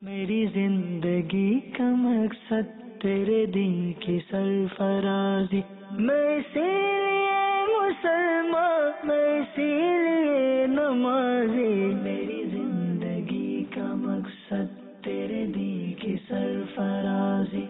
میری زندگی کا مقصد تیرے دین کی سرفرازی، میں اسی لیے مسلمان، میں اسی لیے نمازی، میری زندگی کا مقصد تیرے دین کی سرفرازی۔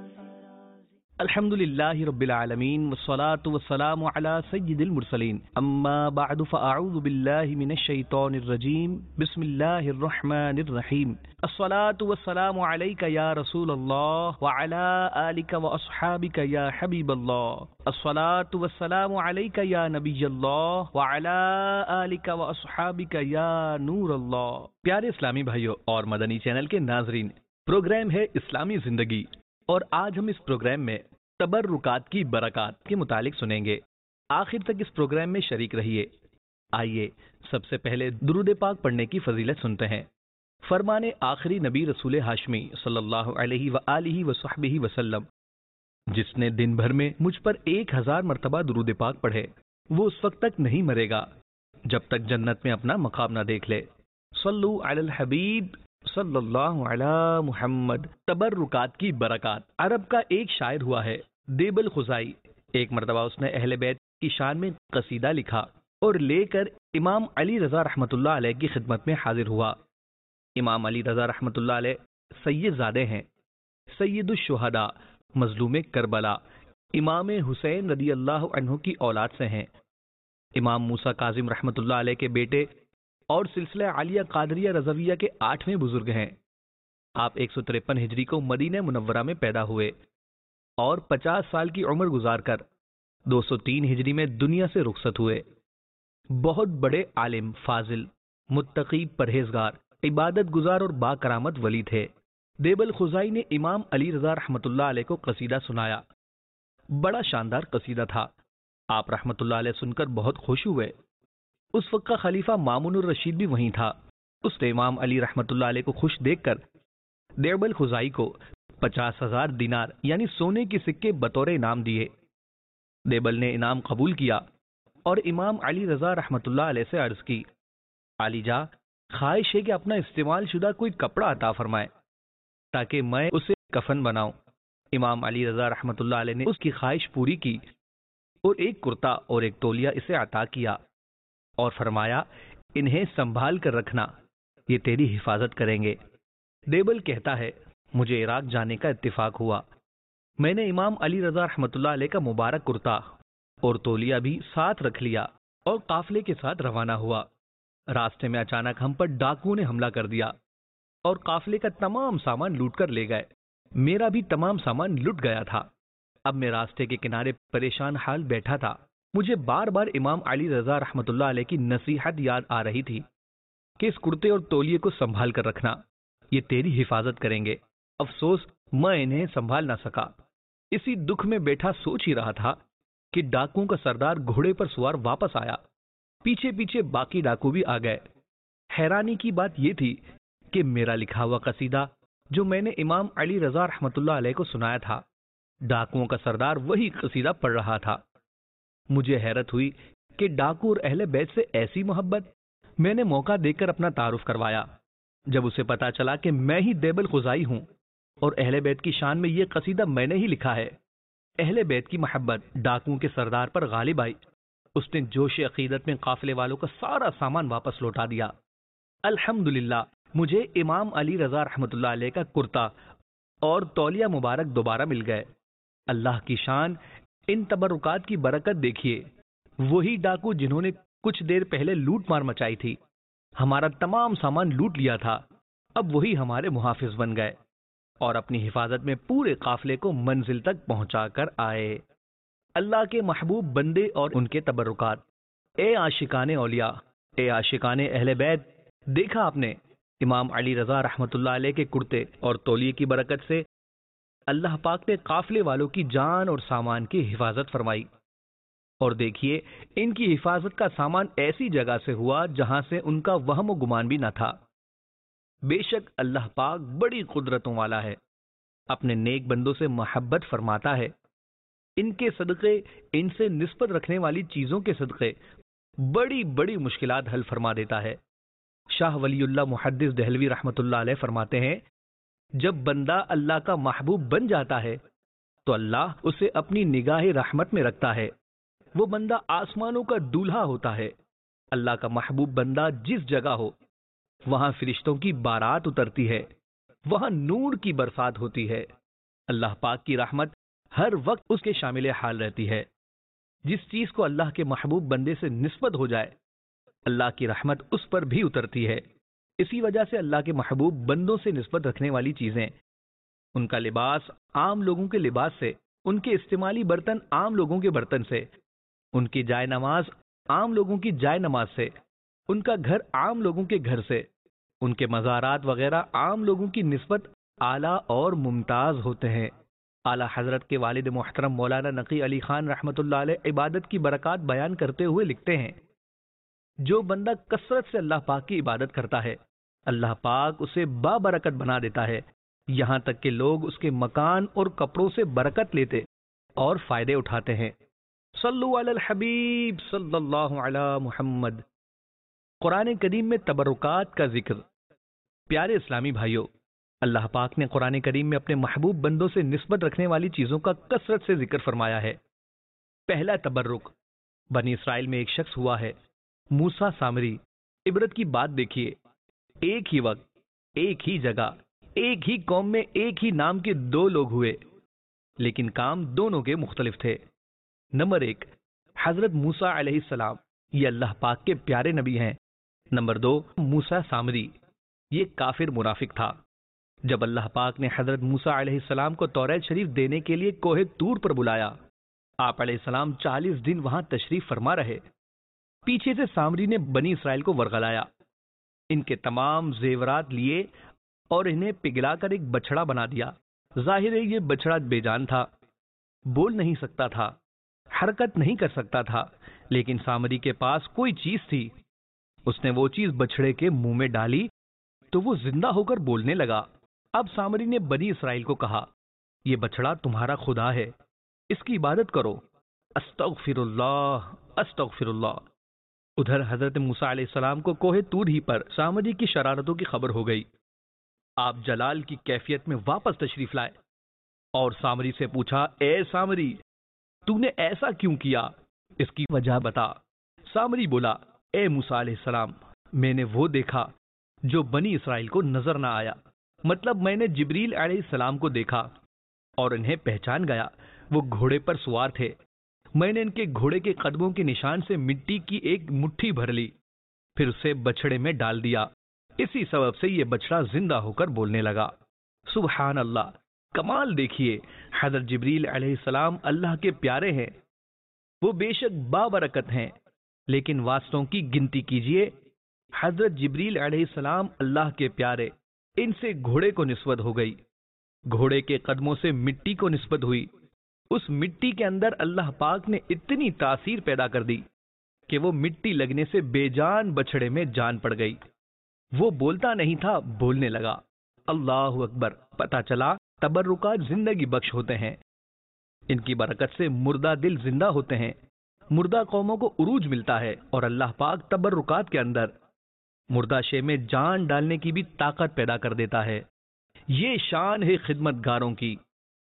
الحمدللہ رب العالمین والصلاة والسلام علی سید المرسلین، اما بعد فاعوذ باللہ من الشیطان الرجیم، بسم اللہ الرحمن الرحیم۔ الصلاة والسلام علیک یا رسول اللہ وعلی آلک واصحابک یا حبیب اللہ، الصلاة والسلام علیک یا نبی اللہ وعلی آلک واصحابک یا نور اللہ۔ پیارے اسلامی بھائیوں اور مدنی چینل کے ناظرین، پروگرام ہے اسلامی زندگی، اور آج ہم اس پروگرام میں تبرکات کی برکات کے متعلق سنیں گے۔ آخر تک اس پروگرام میں شریک رہیے۔ آئیے سب سے پہلے درود پاک پڑھنے کی فضیلت سنتے ہیں۔ فرمان آخری نبی رسول ہاشمی صلی اللہ علیہ وآلہ وصحبہ وسلم، جس نے دن بھر میں مجھ پر 1000 مرتبہ درود پاک پڑھے، وہ اس وقت تک نہیں مرے گا جب تک جنت میں اپنا مقام نہ دیکھ لے۔ صلو علی الحبیب صلی اللہ علی محمد۔ تبرکات کی برکات۔ عرب کا ایک شاعر ہوا ہے دیب الخزائی، ایک مرتبہ اس نے اہل بیت کی شان میں قصیدہ لکھا اور لے کر امام علی رضا رحمۃ اللہ علیہ کی خدمت میں حاضر ہوا۔ امام علی رضا رحمۃ اللہ علیہ سید زادے ہیں، سید الشہداء، مظلوم کربلا، امام حسین رضی اللہ عنہ کی اولاد سے ہیں۔ امام موسیٰ کاظم رحمۃ اللہ علیہ کے بیٹے اور سلسلہ عالیہ قادریہ رضویہ کے 8ویں بزرگ ہیں۔ آپ 153 ہجری کو مدینہ منورہ میں پیدا ہوئے اور 50 سال کی عمر گزار کر 203 ہجری میں دنیا سے رخصت ہوئے۔ بہت بڑے عالم، فاضل، متقی، پرہیزگار، عبادت گزار اور با کرامت ولی تھے۔ دیب الخزائی نے امام علی رضا رحمۃ اللہ علیہ کو قصیدہ سنایا۔ بڑا شاندار قصیدہ تھا۔ آپ رحمۃ اللہ علیہ سن کر بہت خوش ہوئے۔ اس وقت کا خلیفہ مامون الرشید بھی وہیں تھا۔ اس نے امام علی رحمۃ اللہ علیہ کو خوش دیکھ کر دیب الخزائی کو 50,000 دینار یعنی سونے کے سکے بطور انعام دیے۔ دیبل نے انعام قبول کیا اور امام علی رضا رحمۃ اللہ علیہ سے عرض کی، علی جا، خواہش ہے کہ اپنا استعمال شدہ کوئی کپڑا عطا فرمائے تاکہ میں اسے کفن بناؤں۔ امام علی رضا رحمۃ اللہ علیہ نے اس کی خواہش پوری کی اور ایک کرتا اور ایک تولیہ اسے عطا کیا اور فرمایا، انہیں سنبھال کر رکھنا، یہ تیری حفاظت کریں گے۔ دیبل کہتا ہے، مجھے عراق جانے کا اتفاق ہوا۔ میں نے امام علی رضا رحمۃ اللہ علیہ کا مبارک کرتا اور تولیہ بھی ساتھ رکھ لیا اور قافلے کے ساتھ روانہ ہوا۔ راستے میں اچانک ہم پر ڈاکوؤں نے حملہ کر دیا اور قافلے کا تمام سامان لوٹ کر لے گئے۔ میرا بھی تمام سامان لٹ گیا تھا۔ اب میں راستے کے کنارے پریشان حال بیٹھا تھا۔ مجھے بار بار امام علی رضا رحمۃ اللہ علیہ کی نصیحت یاد آ رہی تھی کہ اس کرتے اور تولیے کو سنبھال کر رکھنا، یہ تیری حفاظت کریں گے۔ افسوس میں انہیں سنبھال نہ سکا۔ اسی دکھ میں بیٹھا سوچ ہی رہا تھا کہ ڈاکوؤں کا سردار گھوڑے پر سوار واپس آیا۔ پیچھے پیچھے باقی ڈاکو بھی آ گئے۔ حیرانی کی بات یہ تھی کہ میرا لکھا ہوا قصیدہ جو میں نے امام علی رضا رحمۃ اللہ علیہ کو سنایا تھا، ڈاکوؤں کا سردار وہی قصیدہ پڑھ رہا تھا۔ مجھے حیرت ہوئی کہ ڈاکو اور اہل بیت سے ایسی محبت۔ میں نے موقع دے کر اپنا تعارف کروایا۔ جب اسے پتا چلا کہ میں ہی دیب الخزائی ہوں اور اہل بیت کی شان میں یہ قصیدہ میں نے ہی لکھا ہے، اہل بیت کی محبت ڈاکوؤں کے سردار پر غالب آئی۔ اس نے جوش عقیدت میں قافلے والوں کا سارا سامان واپس لوٹا دیا۔ الحمدللہ مجھے امام علی رضا رحمۃ اللہ علیہ کا کرتا اور تولیہ مبارک دوبارہ مل گئے۔ اللہ کی شان، ان تبرکات کی برکت دیکھیے۔ وہی ڈاکو جنہوں نے کچھ دیر پہلے لوٹ مار مچائی تھی، ہمارا تمام سامان لوٹ لیا تھا، اب وہی ہمارے محافظ بن گئے اور اپنی حفاظت میں پورے قافلے کو منزل تک پہنچا کر آئے۔ اللہ کے محبوب بندے اور ان کے تبرکات۔ اے عاشقان اولیاء، اے عاشقان اہل بیت، دیکھا آپ نے امام علی رضا رحمۃ اللہ علیہ کے کرتے اور تولیے کی برکت سے اللہ پاک نے قافلے والوں کی جان اور سامان کی حفاظت فرمائی۔ اور دیکھیے ان کی حفاظت کا سامان ایسی جگہ سے ہوا جہاں سے ان کا وہم و گمان بھی نہ تھا۔ بے شک اللہ پاک بڑی قدرتوں والا ہے، اپنے نیک بندوں سے محبت فرماتا ہے۔ ان کے صدقے، ان سے نسبت رکھنے والی چیزوں کے صدقے بڑی بڑی مشکلات حل فرما دیتا ہے۔ شاہ ولی اللہ محدث دہلوی رحمۃ اللہ علیہ فرماتے ہیں جب بندہ اللہ کا محبوب بن جاتا ہے تو اللہ اسے اپنی نگاہ رحمت میں رکھتا ہے. وہ بندہ آسمانوں کا دولہا ہوتا ہے. اللہ کا محبوب بندہ جس جگہ ہو وہاں فرشتوں کی بارات اترتی ہے، وہاں نور کی برسات ہوتی ہے. اللہ پاک کی رحمت ہر وقت اس کے شامل حال رہتی ہے. جس چیز کو اللہ کے محبوب بندے سے نسبت ہو جائے اللہ کی رحمت اس پر بھی اترتی ہے. اسی وجہ سے اللہ کے محبوب بندوں سے نسبت رکھنے والی چیزیں، ان کا لباس عام لوگوں کے لباس سے، ان کے استعمالی برتن عام لوگوں کے برتن سے، ان کی جائے نماز عام لوگوں کی جائے نماز سے، ان کا گھر عام لوگوں کے گھر سے، ان کے مزارات وغیرہ عام لوگوں کی نسبت اعلیٰ اور ممتاز ہوتے ہیں. اعلیٰ حضرت کے والد محترم مولانا نقی علی خان رحمۃ اللہ علیہ عبادت کی برکات بیان کرتے ہوئے لکھتے ہیں، جو بندہ کثرت سے اللہ پاک کی عبادت کرتا ہے اللہ پاک اسے بابرکت بنا دیتا ہے، یہاں تک کہ لوگ اس کے مکان اور کپڑوں سے برکت لیتے اور فائدے اٹھاتے ہیں. صلو علی الحبیب صلی اللہ علی محمد. قرآن کریم میں تبرکات کا ذکر. پیارے اسلامی بھائیوں، اللہ پاک نے قرآن کریم میں اپنے محبوب بندوں سے نسبت رکھنے والی چیزوں کا کثرت سے ذکر فرمایا ہے. پہلا تبرک، بنی اسرائیل میں ایک شخص ہوا ہے، موسیٰ سامری. عبرت کی بات دیکھیے، ایک ہی وقت، ایک ہی جگہ، ایک ہی قوم میں ایک ہی نام کے دو لوگ ہوئے، لیکن کام دونوں کے مختلف تھے. نمبر ایک، حضرت موسیٰ علیہ السلام، یہ اللہ پاک کے پیارے نبی ہیں. نمبر دو، موسیٰ سامری، یہ کافر منافق تھا. جب اللہ پاک نے حضرت موسیٰ علیہ السلام کو توریت شریف دینے کے لیے کوہ طور پر بلایا، آپ علیہ السلام 40 دن وہاں تشریف فرما رہے. پیچھے سے سامری نے بنی اسرائیل کو ورغلایا، ان کے تمام زیورات لیے اور انہیں پگھلا کر ایک بچڑا بنا دیا. ظاہر ہے یہ بچڑا بے جان تھا، بول نہیں سکتا تھا، حرکت نہیں کر سکتا تھا، لیکن سامری کے پاس کوئی چیز تھی. اس نے وہ چیز بچڑے کے منہ میں ڈالی تو وہ زندہ ہو کر بولنے لگا. اب سامری نے بنی اسرائیل کو کہا، یہ بچڑا تمہارا خدا ہے، اس کی عبادت کرو. استغفر اللہ، استغفر اللہ. ادھر حضرت موسیٰ علیہ السلام کو کوہ طور ہی پر سامری کی شرارتوں کی خبر ہو گئی. آپ جلال کی کیفیت میں واپس تشریف لائے اور سامری سے پوچھا، اے سامری، تو نے ایسا کیوں کیا؟ اس کی وجہ بتا. سامری بولا، اے موسیٰ علیہ السلام، میں نے وہ دیکھا جو بنی اسرائیل کو نظر نہ آیا. مطلب میں نے جبریل علیہ السلام کو دیکھا اور انہیں پہچان گیا. وہ گھوڑے پر سوار تھے. میں نے ان کے گھوڑے کے قدموں کے نشان سے مٹی کی ایک مٹھی بھر لی، پھر اسے بچڑے میں ڈال دیا. اسی سبب سے یہ بچڑا زندہ ہو کر بولنے لگا. سبحان اللہ، کمال دیکھیے. حضرت جبریل علیہ السلام اللہ کے پیارے ہیں، وہ بے شک بابرکت ہیں، لیکن واسطوں کی گنتی کیجئے. حضرت جبریل علیہ السلام اللہ کے پیارے، ان سے گھوڑے کو نسبت ہو گئی، گھوڑے کے قدموں سے مٹی کو نسبت ہوئی. اس مٹی کے اندر اللہ پاک نے اتنی تاثیر پیدا کر دی کہ وہ مٹی لگنے سے بے جان بچڑے میں جان پڑ گئی. وہ بولتا نہیں تھا، بولنے لگا. اللہ اکبر. پتہ چلا تبرکات زندگی بخش ہوتے ہیں. ان کی برکت سے مردہ دل زندہ ہوتے ہیں، مردہ قوموں کو عروج ملتا ہے، اور اللہ پاک تبرکات کے اندر مردہ شے میں جان ڈالنے کی بھی طاقت پیدا کر دیتا ہے. یہ شان ہے خدمت گاروں کی.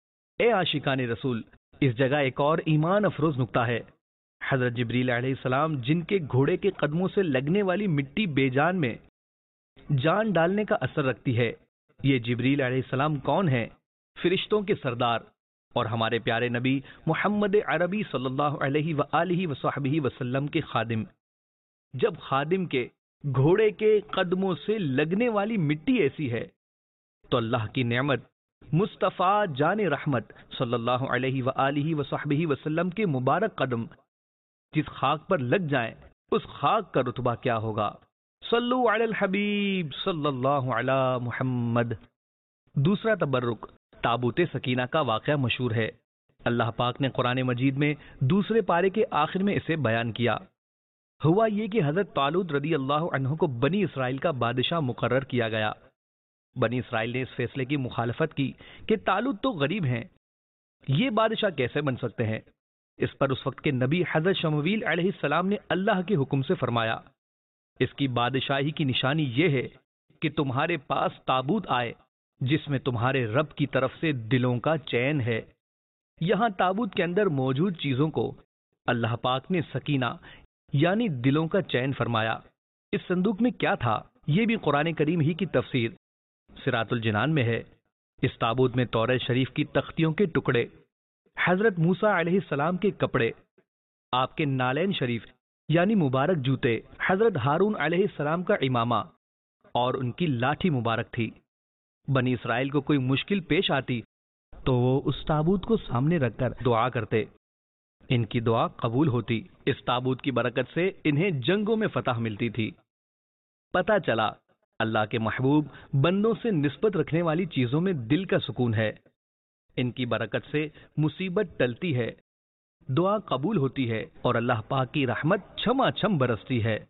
اے عاشقان رسول، اس جگہ ایک اور ایمان افروز نکتہ ہے. حضرت جبریل علیہ السلام جن کے گھوڑے کے قدموں سے لگنے والی مٹی بے جان میں جان ڈالنے کا اثر رکھتی ہے، یہ جبریل علیہ السلام کون ہیں؟ فرشتوں کے سردار اور ہمارے پیارے نبی محمد عربی صلی اللہ علیہ وآلہ وصحبہ وسلم کے خادم. جب خادم کے گھوڑے کے قدموں سے لگنے والی مٹی ایسی ہے تو اللہ کی نعمت مصطفیٰ جان رحمت صلی اللہ علیہ وآلہ وصحبہ وسلم کے مبارک قدم جس خاک پر لگ جائیں، اس خاک کا رتبہ کیا ہوگا. صلو علی الحبیب صلی اللہ علی محمد. دوسرا تبرک، تابوت سکینہ کا واقعہ مشہور ہے. اللہ پاک نے قرآن مجید میں دوسرے پارے کے آخر میں اسے بیان کیا. ہوا یہ کہ حضرت طالوت رضی اللہ عنہ کو بنی اسرائیل کا بادشاہ مقرر کیا گیا. بنی اسرائیل نے اس فیصلے کی مخالفت کی کہ طالوت تو غریب ہیں، یہ بادشاہ کیسے بن سکتے ہیں. اس پر اس وقت کے نبی حضرت شمویل علیہ السلام نے اللہ کے حکم سے فرمایا، اس کی بادشاہی کی نشانی یہ ہے کہ تمہارے پاس تابوت آئے جس میں تمہارے رب کی طرف سے دلوں کا چین ہے۔ یہاں تابوت کے اندر موجود چیزوں کو اللہ پاک نے سکینہ یعنی دلوں کا چین فرمایا۔ اس صندوق میں کیا تھا، یہ بھی قرآن کریم ہی کی تفسیر صراط الجنان میں ہے۔ اس تابوت میں توریت شریف کی تختیوں کے ٹکڑے، حضرت موسیٰ علیہ السلام کے کپڑے، آپ کے نالین شریف یعنی مبارک جوتے، حضرت ہارون علیہ السلام کا امامہ اور ان کی لاٹھی مبارک تھی۔ بنی اسرائیل کو کوئی مشکل پیش آتی تو وہ اس تابوت کو سامنے رکھ کر دعا کرتے، ان کی دعا قبول ہوتی۔ اس تابوت کی برکت سے انہیں جنگوں میں فتح ملتی تھی۔ پتہ چلا اللہ کے محبوب بندوں سے نسبت رکھنے والی چیزوں میں دل کا سکون ہے۔ ان کی برکت سے مصیبت ٹلتی ہے، دعا قبول ہوتی ہے اور اللہ پاک کی رحمت چھما چھم برستی ہے۔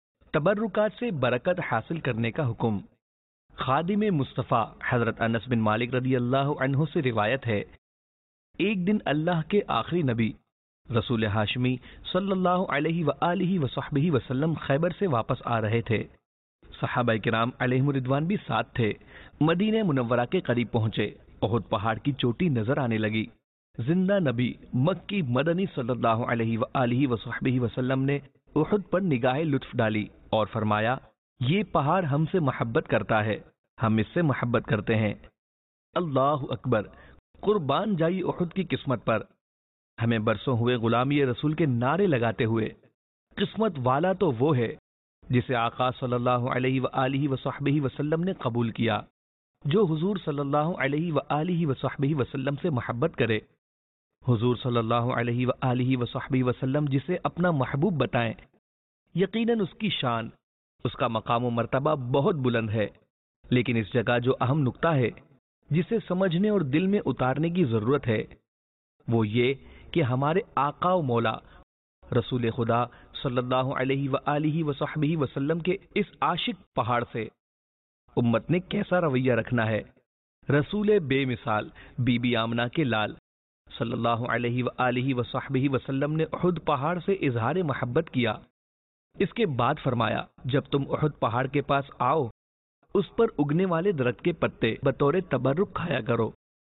تبرکات سے برکت حاصل کرنے کا حکم۔ خادم مصطفیٰ حضرت انس بن مالک رضی اللہ عنہ سے روایت ہے، ایک دن اللہ کے آخری نبی رسول ہاشمی صلی اللہ علیہ وآلہ وصحبہ وسلم خیبر سے واپس آ رہے تھے۔ صحابہ کرام علیہم الرضوان بھی ساتھ تھے۔ مدینہ منورہ کے قریب پہنچے، احد پہاڑ کی چوٹی نظر آنے لگی۔ زندہ نبی مکی مدنی صلی اللہ علیہ وآلہ وصحبہ وسلم نے احد پر نگاہ لطف ڈالی اور فرمایا، یہ پہاڑ ہم سے محبت کرتا ہے، ہم اس سے محبت کرتے ہیں۔ اللہ اکبر، قربان جائی احد کی قسمت پر۔ ہمیں برسوں ہوئے غلامی رسول کے نعرے لگاتے ہوئے۔ قسمت والا تو وہ ہے جسے آقا صلی اللہ علیہ وآلہ وصحبہ وسلم نے قبول کیا، جو حضور صلی اللہ علیہ وآلہ وصحبہ وسلم سے محبت کرے۔ حضور صلی اللہ علیہ وآلہ وصحبہ وسلم جسے اپنا محبوب بتائیں، یقیناً اس کی شان، اس کا مقام و مرتبہ بہت بلند ہے، لیکن اس جگہ جو اہم نقطہ ہے جسے سمجھنے اور دل میں اتارنے کی ضرورت ہے وہ یہ کہ ہمارے آقا و مولا رسول خدا صلی اللہ علیہ وآلہ وصحبہ وسلم کے اس عاشق پہاڑ سے امت نے کیسا رویہ رکھنا ہے۔ رسول بے مثال بی بی آمنہ کے لال صلی اللہ علیہ وآلہ وصحبہ وسلم نے احد پہاڑ سے اظہار محبت کیا۔ اس کے بعد فرمایا، جب تم احد پہاڑ کے پاس آؤ، اس پر اگنے والے درخت کے پتے بطور تبرک کھایا کرو۔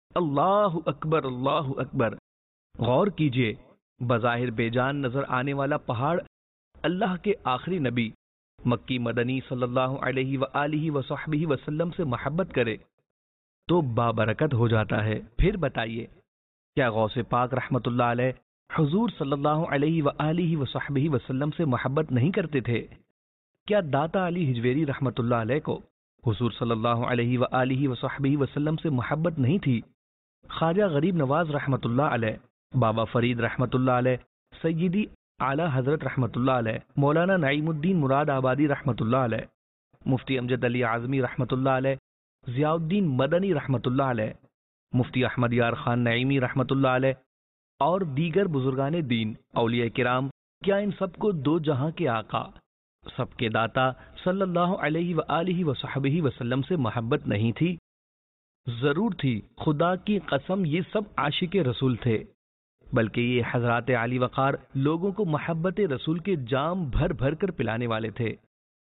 اللہ اکبر، اللہ اکبر۔ غور کیجئے، بظاہر بے جان نظر آنے والا پہاڑ اللہ کے آخری نبی مکی مدنی صلی اللہ علیہ وآلہ وصحبہ وسلم سے محبت کرے تو بابرکت ہو جاتا ہے۔ پھر بتائیے، کیا غوث پاک رحمت اللہ علیہ حضور صلی اللہ علیہ وآلہ وصحبہ وسلم سے محبت نہیں کرتے تھے؟ کیا داتا علی ہجویری رحمت اللہ علیہ کو حضور صلی اللہ علیہ وآلہ وصحبہ وسلم سے محبت نہیں تھی؟ خواجہ غریب نواز رحمت اللہ علیہ، بابا فرید رحمت اللہ علیہ، سیدی اعلی حضرت رحمت اللہ علیہ، مولانا نعیم الدین مراد آبادی رحمت اللہ علیہ، مفتی امجد علی اعظمی رحمت اللہ علیہ، ضیاء الدین مدنی رحمت اللہ علیہ، مفتی احمد یار خان نعیمی رحمت اللہ علیہ اور دیگر بزرگان دین، اولیاء کرام، کیا ان سب کو دو جہاں کے آقا، سب کے داتا صلی اللہ علیہ وآلہ وصحبہ وسلم سے محبت نہیں تھی؟ ضرور تھی۔ خدا کی قسم یہ سب عاشق رسول تھے، بلکہ یہ حضرات علی وقار لوگوں کو محبت رسول کے جام بھر بھر کر پلانے والے تھے۔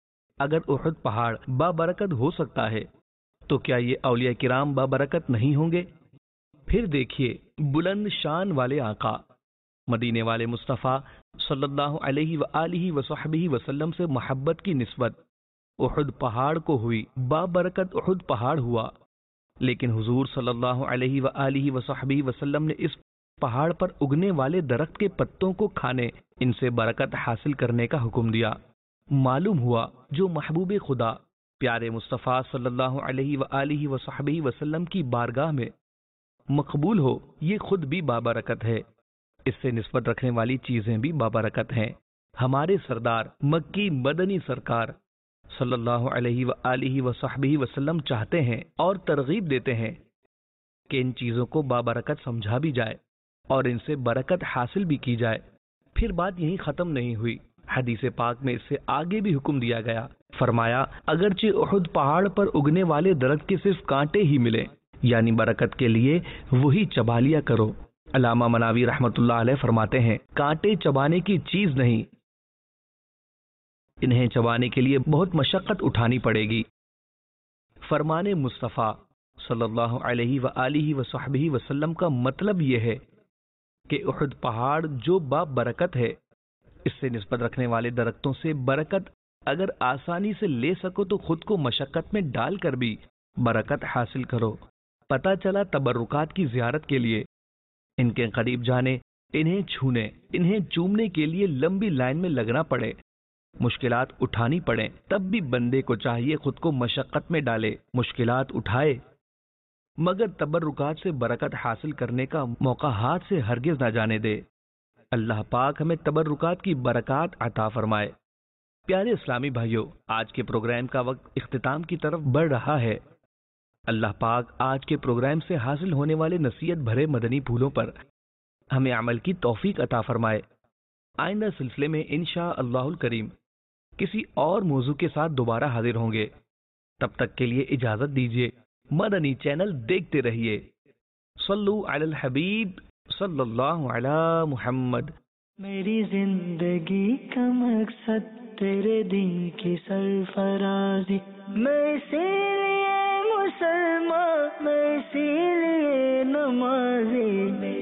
اگر احد پہاڑ بابرکت ہو سکتا ہے تو کیا یہ اولیاء کرام بابرکت نہیں ہوں گے؟ پھر دیکھیے، بلند شان والے آقا مدینے والے مصطفیٰ صلی اللہ علیہ وآلہ وصحبہ وسلم سے محبت کی نسبت احد پہاڑ کو ہوئی۔ بابرکت احد پہاڑ ہوا، لیکن حضور صلی اللہ علیہ وآلہ وصحبہ وسلم نے اس پہاڑ پر اگنے والے درخت کے پتوں کو کھانے، ان سے برکت حاصل کرنے کا حکم دیا۔ معلوم ہوا جو محبوب خدا پیارے مصطفیٰ صلی اللہ علیہ وآلہ وصحبہ وسلم کی بارگاہ میں مقبول ہو، یہ خود بھی بابرکت ہے، اس سے نسبت رکھنے والی چیزیں بھی بابرکت ہیں۔ ہمارے سردار مکی مدنی سرکار صلی اللہ علیہ وآلہ وصحبہ وسلم چاہتے ہیں اور ترغیب دیتے ہیں کہ ان چیزوں کو بابرکت سمجھا بھی جائے اور ان سے برکت حاصل بھی کی جائے۔ پھر بات یہیں ختم نہیں ہوئی، حدیث پاک میں اس سے آگے بھی حکم دیا گیا۔ فرمایا، اگرچہ احد پہاڑ پر اگنے والے درخت کے صرف کانٹے ہی ملے، یعنی برکت کے لیے وہی چبا لیا کرو۔ علامہ مناوی رحمت اللہ علیہ فرماتے ہیں، کانٹے چبانے کی چیز نہیں، انہیں چبانے کے لیے بہت مشقت اٹھانی پڑے گی۔ فرمان مصطفیٰ صلی اللہ علیہ وآلہ وصحبہ وسلم کا مطلب یہ ہے کہ احد پہاڑ جو برکت ہے، اس سے نسبت رکھنے والے درختوں سے برکت اگر آسانی سے لے سکو تو خود کو مشقت میں ڈال کر بھی برکت حاصل کرو۔ پتہ چلا تبرکات کی زیارت کے لیے ان کے قریب جانے، انہیں چھونے، انہیں چومنے کے لیے لمبی لائن میں لگنا پڑے، مشکلات اٹھانی پڑے، تب بھی بندے کو چاہیے خود کو مشقت میں ڈالے، مشکلات اٹھائے، مگر تبرکات سے برکت حاصل کرنے کا موقع ہاتھ سے ہرگز نہ جانے دے۔ اللہ پاک ہمیں تبرکات کی برکات عطا فرمائے۔ پیارے اسلامی بھائیوں، آج کے پروگرام کا وقت اختتام کی طرف بڑھ رہا ہے۔ اللہ پاک آج کے پروگرام سے حاصل ہونے والے نصیحت بھرے مدنی پھولوں پر ہمیں عمل کی توفیق عطا فرمائے۔ آئندہ سلسلے میں انشاءاللہ الکریم کسی اور موضوع کے ساتھ دوبارہ حاضر ہوں گے۔ تب تک کے لیے اجازت دیجیے، مدنی چینل دیکھتے رہیے۔ صلو علی الحبیب صلی اللہ علی محمد۔ میری زندگی کا مقصد تیرے دین کی سرفرازی، میں اسی لیے مسلمان، میں اسی لیے نمازی،